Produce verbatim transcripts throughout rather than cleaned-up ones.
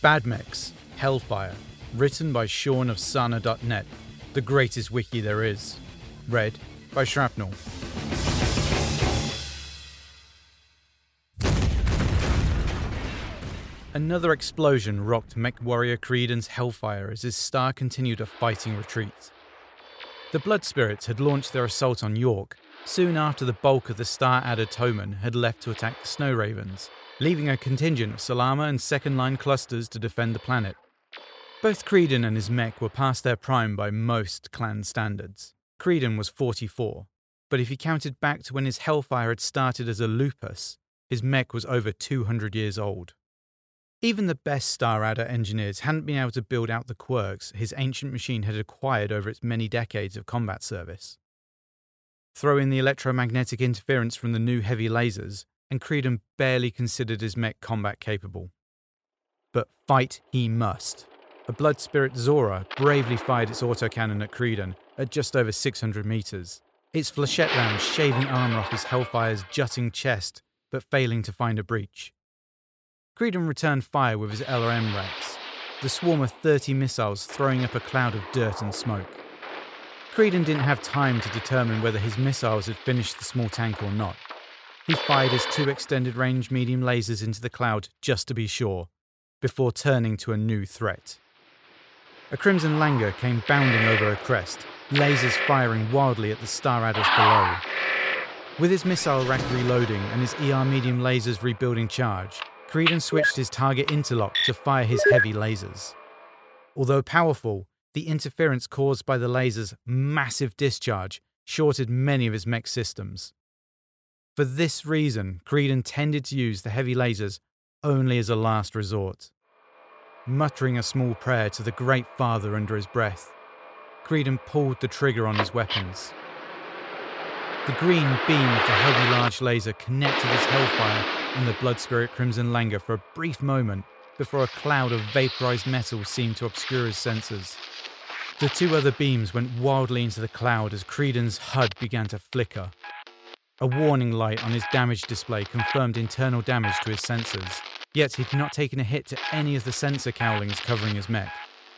Badmex, Hellfire, written by Sean of Sana dot net, the greatest wiki there is. Read by Shrapnel. Another explosion rocked mech warrior Creedon's Hellfire as his star continued a fighting retreat. The Blood Spirits had launched their assault on York soon after the bulk of the Star Adder Toman had left to attack the Snow Ravens, leaving a contingent of Salama and second-line clusters to defend the planet. Both Creedon and his mech were past their prime by most clan standards. Creedon was forty-four, but if he counted back to when his Hellfire had started as a Lupus, his mech was over two hundred years old. Even the best Star Adder engineers hadn't been able to build out the quirks his ancient machine had acquired over its many decades of combat service. Throw in the electromagnetic interference from the new heavy lasers, and Creedon barely considered his mech combat capable. But fight he must. A Blood Spirit Zora bravely fired its autocannon at Creedon at just over six hundred meters, its flechette round shaving armor off his Hellfire's jutting chest, but failing to find a breach. Creedon returned fire with his L R M Rex, the swarm of thirty missiles throwing up a cloud of dirt and smoke. Creedon didn't have time to determine whether his missiles had finished the small tank or not. He fired his two extended-range medium lasers into the cloud just to be sure, before turning to a new threat. A Crimson Langer came bounding over a crest, lasers firing wildly at the Star Adders below. With his missile rack reloading and his E R medium lasers rebuilding charge, Creedon switched his target interlock to fire his heavy lasers. Although powerful, the interference caused by the lasers' massive discharge shorted many of his mech systems. For this reason, Creedon tended to use the heavy lasers only as a last resort. Muttering a small prayer to the Great Father under his breath, Creedon pulled the trigger on his weapons. The green beam of the heavy large laser connected his Hellfire and the Blood Spirit Crimson Langer for a brief moment before a cloud of vaporized metal seemed to obscure his senses. The two other beams went wildly into the cloud as Creedon's H U D began to flicker. A warning light on his damage display confirmed internal damage to his sensors, yet he'd not taken a hit to any of the sensor cowlings covering his mech.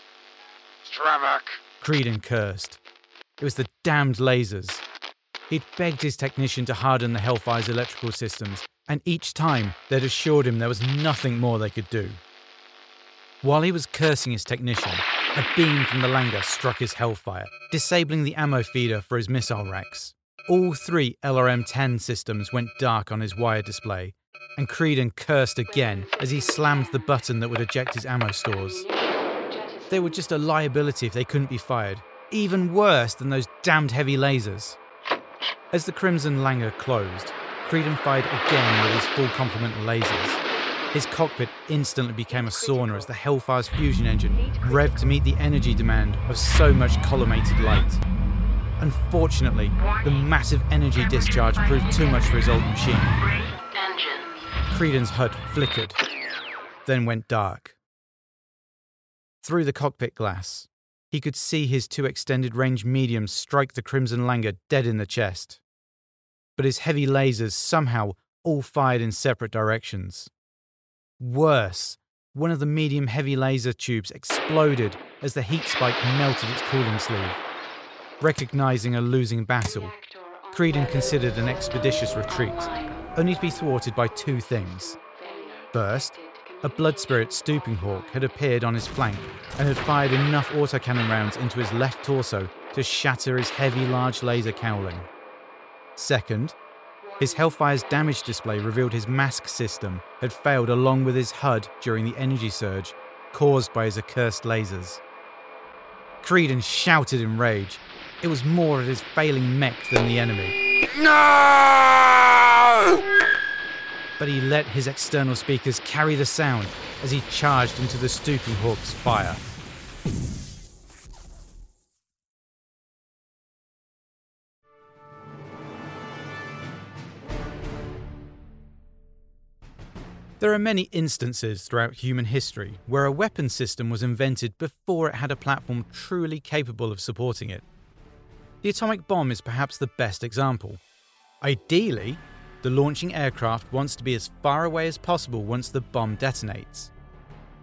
Stravak! Creedon cursed. It was the damned lasers. He'd begged his technician to harden the Hellfire's electrical systems, and each time they'd assured him there was nothing more they could do. While he was cursing his technician, a beam from the Langer struck his Hellfire, disabling the ammo feeder for his missile racks. All three L R M ten systems went dark on his wire display, and Creedon cursed again as he slammed the button that would eject his ammo stores. They were just a liability if they couldn't be fired, even worse than those damned heavy lasers. As the Crimson Langer closed, Creedon fired again with his full complement of lasers. His cockpit instantly became a sauna as the Hellfire's fusion engine revved to meet the energy demand of so much collimated light. Unfortunately, the massive energy discharge proved too much for his old machine. Creedon's H U D flickered, then went dark. Through the cockpit glass, he could see his two extended-range mediums strike the Crimson Langer dead in the chest. But his heavy lasers somehow all fired in separate directions. Worse, one of the medium-heavy laser tubes exploded as the heat spike melted its cooling sleeve. Recognizing a losing battle, Creedon considered an expeditious retreat, only to be thwarted by two things. First, a Blood Spirit Stooping Hawk had appeared on his flank and had fired enough autocannon rounds into his left torso to shatter his heavy large laser cowling. Second, his Hellfire's damage display revealed his mask system had failed along with his H U D during the energy surge caused by his accursed lasers. Creedon shouted in rage. It was more of his failing mech than the enemy. No! But he let his external speakers carry the sound as he charged into the Stooping Hawk's fire. There are many instances throughout human history where a weapon system was invented before it had a platform truly capable of supporting it. The atomic bomb is perhaps the best example. Ideally, the launching aircraft wants to be as far away as possible once the bomb detonates.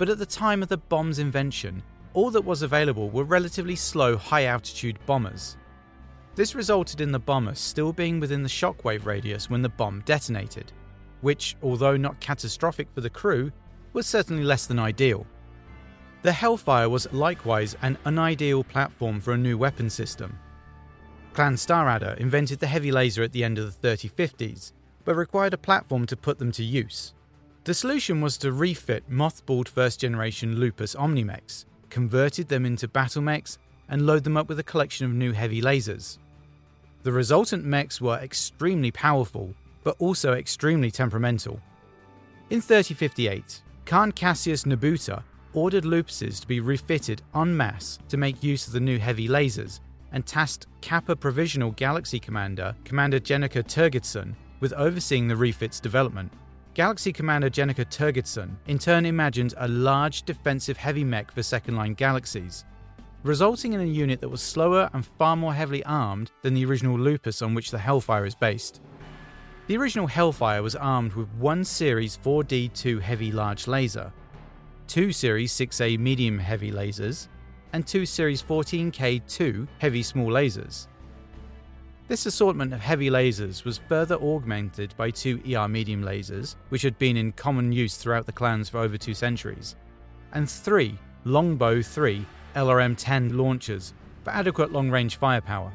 but at the time of the bomb's invention, all that was available were relatively slow, high-altitude bombers. This resulted in the bomber still being within the shockwave radius when the bomb detonated, which, although not catastrophic for the crew, was certainly less than ideal. The Hellfire was likewise an unideal platform for a new weapon system. Clan Staradder invented the heavy laser at the end of the thirty fifties, but required a platform to put them to use. The solution was to refit mothballed first-generation Lupus Omnimechs, converted them into battle mechs, and load them up with a collection of new heavy lasers. The resultant mechs were extremely powerful, but also extremely temperamental. In thirty fifty-eight, Khan Cassius Nabuta ordered Lupuses to be refitted en masse to make use of the new heavy lasers, and tasked Kappa Provisional Galaxy Commander, Commander Jennika Turgidson, with overseeing the refit's development. Galaxy Commander Jennika Turgidson in turn imagined a large defensive heavy mech for second-line galaxies, resulting in a unit that was slower and far more heavily armed than the original Lupus on which the Hellfire is based. The original Hellfire was armed with one Series four D two Heavy Large Laser, two Series six A Medium Heavy Lasers, and two Series fourteen K two Heavy Small Lasers. This assortment of heavy lasers was further augmented by two E R medium lasers, which had been in common use throughout the clans for over two centuries, and three Longbow three L R M ten launchers for adequate long-range firepower.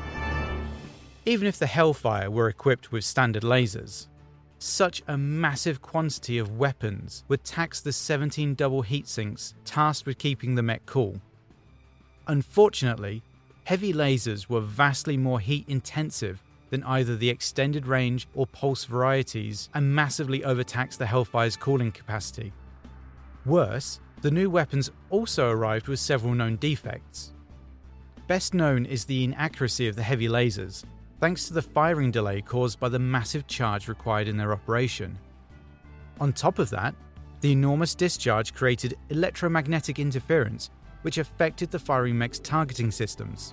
Even if the Hellfire were equipped with standard lasers, such a massive quantity of weapons would tax the seventeen double heatsinks tasked with keeping the mech cool. Unfortunately, heavy lasers were vastly more heat-intensive than either the extended range or pulse varieties and massively overtaxed the Hellfire's cooling capacity. Worse, the new weapons also arrived with several known defects. Best known is the inaccuracy of the heavy lasers, thanks to the firing delay caused by the massive charge required in their operation. On top of that, the enormous discharge created electromagnetic interference which affected the firing mech's targeting systems.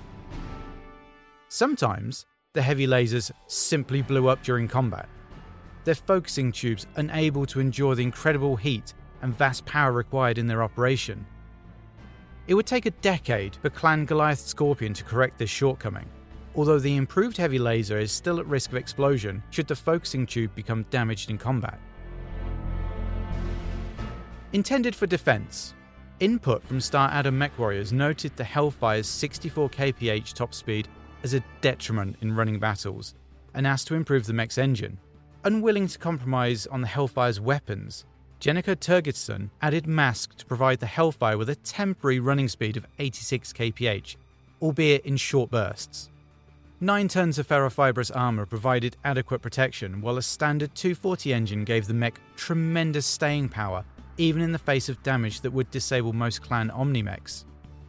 Sometimes, the heavy lasers simply blew up during combat, their focusing tubes unable to endure the incredible heat and vast power required in their operation. It would take a decade for Clan Goliath Scorpion to correct this shortcoming, although the improved heavy laser is still at risk of explosion should the focusing tube become damaged in combat. Intended for defense, input from Staradder mech warriors noted the Hellfire's sixty-four kilometers per hour top speed as a detriment in running battles, and asked to improve the mech's engine. Unwilling to compromise on the Hellfire's weapons, Jennika Turgidson added Mask to provide the Hellfire with a temporary running speed of eighty-six kilometers per hour, albeit in short bursts. Nine tons of ferrofibrous armour provided adequate protection, while a standard two forty engine gave the mech tremendous staying power, even in the face of damage that would disable most clan Omnimechs.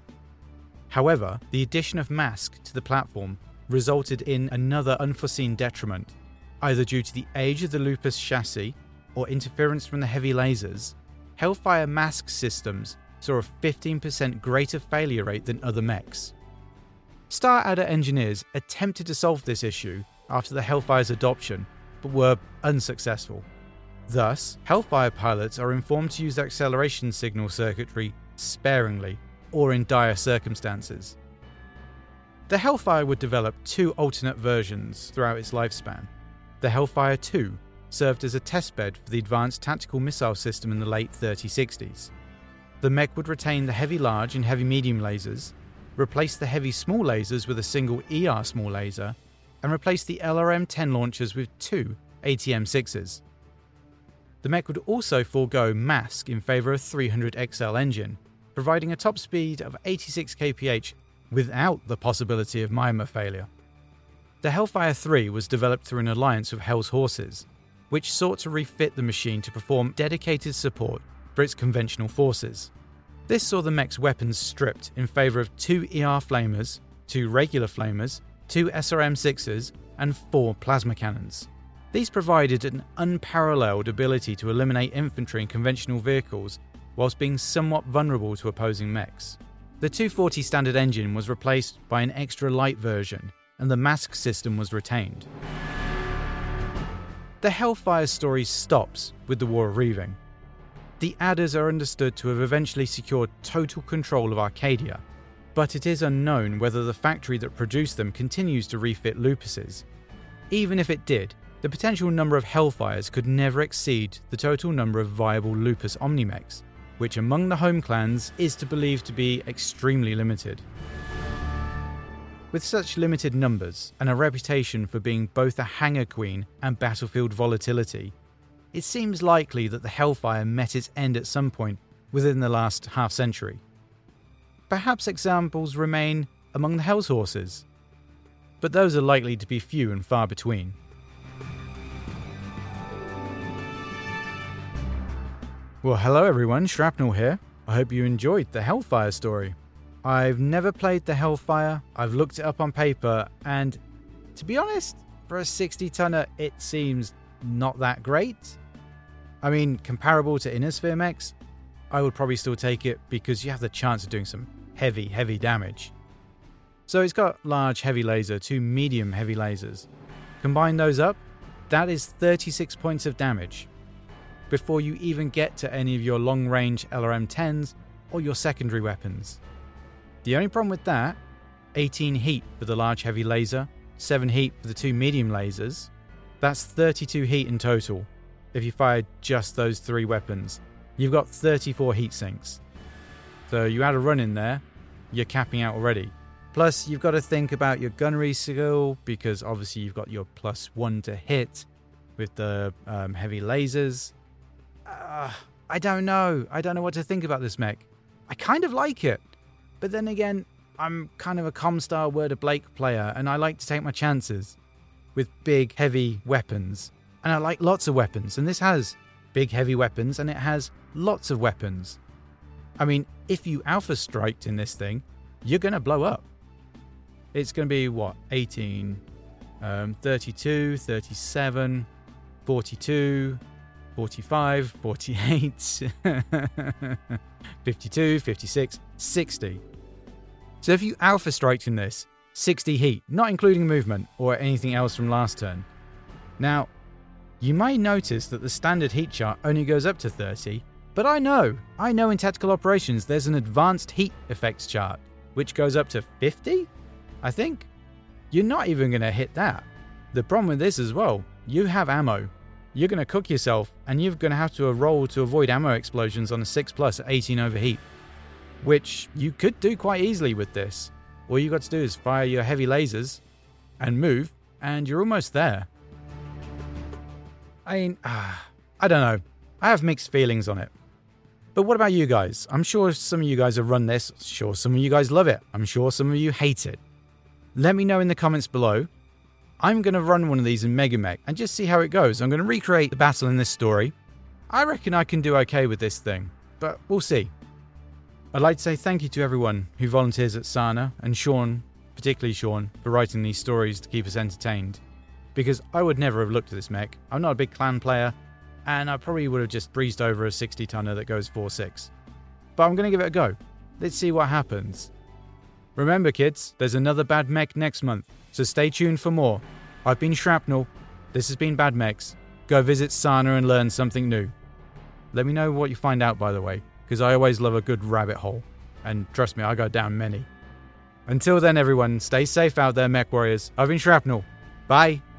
However, the addition of Mask to the platform resulted in another unforeseen detriment, either due to the age of the Lupus chassis or interference from the heavy lasers. Hellfire Mask systems saw a fifteen percent greater failure rate than other mechs. Staradder engineers attempted to solve this issue after the Hellfire's adoption, but were unsuccessful. Thus, Hellfire pilots are informed to use the acceleration signal circuitry sparingly or in dire circumstances. The Hellfire would develop two alternate versions throughout its lifespan. The Hellfire two served as a testbed for the Advanced Tactical Missile System in the late thirty sixties. The mech would retain the heavy large and heavy medium lasers, replace the heavy small lasers with a single E R small laser, and replace the L R M ten launchers with two A T M sixes. The mech would also forego Mask in favour of three hundred X L engine, providing a top speed of eighty-six kilometers per hour without the possibility of Myanmar failure. The Hellfire three was developed through an alliance with Hell's Horses, which sought to refit the machine to perform dedicated support for its conventional forces. This saw the mech's weapons stripped in favour of two E R flamers, two regular flamers, two S R M sixes, and four plasma cannons. These provided an unparalleled ability to eliminate infantry and conventional vehicles whilst being somewhat vulnerable to opposing mechs. The two forty standard engine was replaced by an extra light version, and the Mask system was retained. The Hellfire story stops with the War of Reaving. The Adders are understood to have eventually secured total control of Arcadia, but it is unknown whether the factory that produced them continues to refit Lupuses. Even if it did, the potential number of Hellfires could never exceed the total number of viable Lupus Omnimechs, which among the home clans is to believe to be extremely limited. With such limited numbers and a reputation for being both a hangar queen and battlefield volatility, it seems likely that the Hellfire met its end at some point within the last half century. Perhaps examples remain among the Hell's Horses, but those are likely to be few and far between. Well, hello everyone, Shrapnel here. I hope you enjoyed the Hellfire story. I've never played the Hellfire, I've looked it up on paper, and to be honest, for a sixty tonner it seems not that great. I mean, comparable to Innisphere mechs, I would probably still take it because you have the chance of doing some heavy, heavy damage. So it's got large heavy laser, two medium heavy lasers. Combine those up, that is thirty-six points of damage, before you even get to any of your long-range L R M tens or your secondary weapons. The only problem with that, eighteen heat for the large heavy laser, seven heat for the two medium lasers, that's thirty-two heat in total. If you fired just those three weapons, you've got thirty-four heat sinks. So you add a run in there, you're capping out already. Plus, you've got to think about your gunnery skill, because obviously you've got your plus one to hit with the um, heavy lasers. Uh, I don't know. I don't know what to think about this mech. I kind of like it. But then again, I'm kind of a Comstar Word of Blake player, and I like to take my chances with big, heavy weapons. And I like lots of weapons, and this has big, heavy weapons, and it has lots of weapons. I mean, if you Alpha Striked in this thing, you're going to blow up. It's going to be, what, eighteen, um, thirty-two, thirty-seven, forty-two, forty-five, forty-eight, fifty-two, fifty-six, sixty. So if you Alpha Striked in this, sixty heat, not including movement or anything else from last turn. Now, you may notice that the standard heat chart only goes up to thirty, but I know, I know in tactical operations there's an advanced heat effects chart, which goes up to fifty, I think. You're not even going to hit that. The problem with this as well, you have ammo. You're going to cook yourself, and you're going to have to roll to avoid ammo explosions on a six plus at eighteen overheat, which you could do quite easily with this. All you got to do is fire your heavy lasers and move, and you're almost there. I mean, ah, I don't know. I have mixed feelings on it. But what about you guys? I'm sure some of you guys have run this. Sure, some of you guys love it. I'm sure some of you hate it. Let me know in the comments below. I'm going to run one of these in Megamech and just see how it goes. I'm going to recreate the battle in this story. I reckon I can do okay with this thing, but we'll see. I'd like to say thank you to everyone who volunteers at Sana, and Sean, particularly Sean, for writing these stories to keep us entertained. Because I would never have looked at this mech. I'm not a big clan player, and I probably would have just breezed over a sixty tonner that goes four six. But I'm going to give it a go. Let's see what happens. Remember kids, there's another Bad Mech next month, so stay tuned for more. I've been Shrapnel, this has been Bad Mechs. Go visit Sana and learn something new. Let me know what you find out, by the way, because I always love a good rabbit hole. And trust me, I go down many. Until then everyone, stay safe out there, Mech Warriors. I've been Shrapnel. Bye.